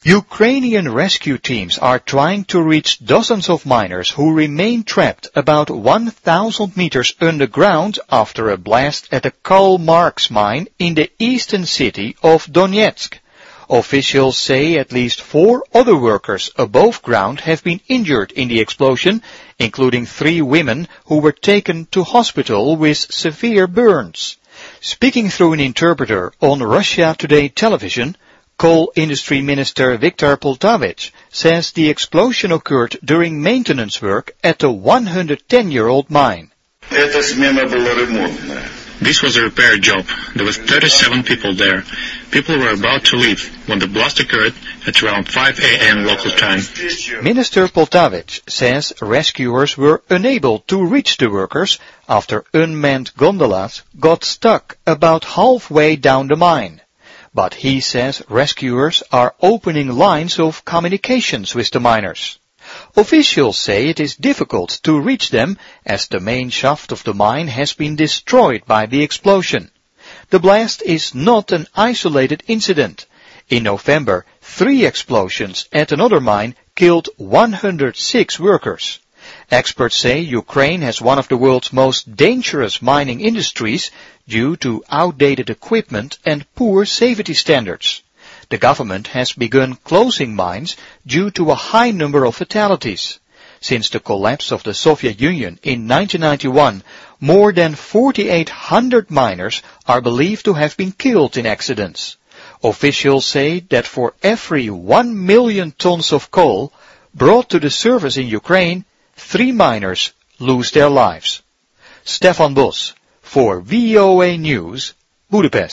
Ukrainian rescue teams are trying to reach dozens of miners who remain trapped about 1,000 meters underground after a blast at a Karl Marx mine in the eastern city of Donetsk. Officials say at least 4 other workers above ground have been injured in the explosion, including 3 women who were taken to hospital with severe burns. Speaking through an interpreter on Russia Today television, Coal Industry Minister Viktor Poltavych says the explosion occurred during maintenance work at a 110-year-old mine. This was a repair job. There were 37 people there. People were about to leave when the blast occurred at around 5 a.m. local time. Minister Poltavych says rescuers were unable to reach the workers after unmanned gondolas got stuck about halfway down the mine. But he says rescuers are opening lines of communications with the miners. Officials say it is difficult to reach them as the main shaft of the mine has been destroyed by the explosion. The blast is not an isolated incident. In November, 3 explosions at another mine killed 106 workers. Experts say Ukraine has one of the world's most dangerous mining industries due to outdated equipment and poor safety standards. The government has begun closing mines due to a high number of fatalities. Since the collapse of the Soviet Union in 1991, more than 4,800 miners are believed to have been killed in accidents. Officials say that for every 1 million tons of coal brought to the surface in Ukraine, 3 miners lose their lives. Stefan Bos for VOA News, Budapest.